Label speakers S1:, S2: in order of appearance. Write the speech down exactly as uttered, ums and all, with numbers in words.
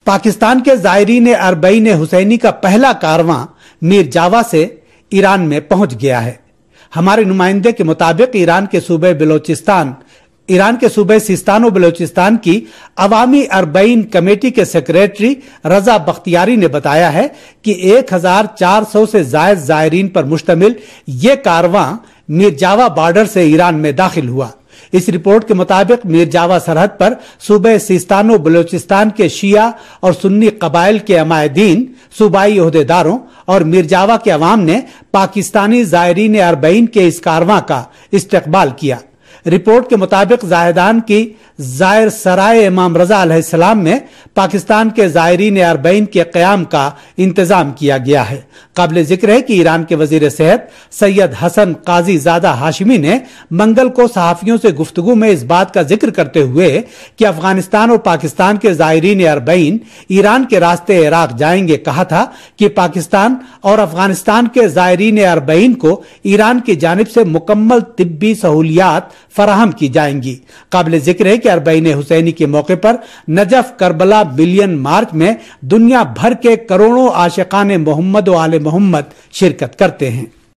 S1: پاکستان کے زائرین اربعین حسینی کا پہلا کارواں میر جاوا سے ایران میں پہنچ گیا ہے۔ ہمارے نمائندے کے مطابق ایران کے صوبہ بلوچستان ایران کے صوبہ سیستان و بلوچستان کی عوامی اربعین کمیٹی کے سیکریٹری رضا بختیاری نے بتایا ہے کہ ایک ہزار چار سو سے زائد زائرین پر مشتمل یہ کارواں میر جاوا بارڈر سے ایران میں داخل ہوا۔ اس رپورٹ کے مطابق میر جاوا سرحد پر صوبہ سیستان و بلوچستان کے شیعہ اور سنی قبائل کے عمائدین، صوبائی عہدیداروں اور میر جاوا کے عوام نے پاکستانی زائرین اربعین کے اس کارواں کا استقبال کیا۔ رپورٹ کے مطابق زاہدان کی زائر سرائے امام رضا علیہ السلام میں پاکستان کے زائرین اربعین کے قیام کا انتظام کیا گیا ہے۔ قابل ذکر ہے کہ ایران کے وزیر صحت سید حسن قاضی زادہ ہاشمی نے منگل کو صحافیوں سے گفتگو میں اس بات کا ذکر کرتے ہوئے کہ افغانستان اور پاکستان کے زائرین اربعین ایران کے راستے عراق جائیں گے کہا تھا کہ پاکستان اور افغانستان کے زائرین اربعین کو ایران کی جانب سے مکمل طبی سہولیات فراہم کی جائیں گی۔ قابل ذکر ہے کہ اربعین حسینی کے موقع پر نجف کربلا ملین مارچ میں دنیا بھر کے کروڑوں عاشقان محمد و آل محمد شرکت کرتے ہیں۔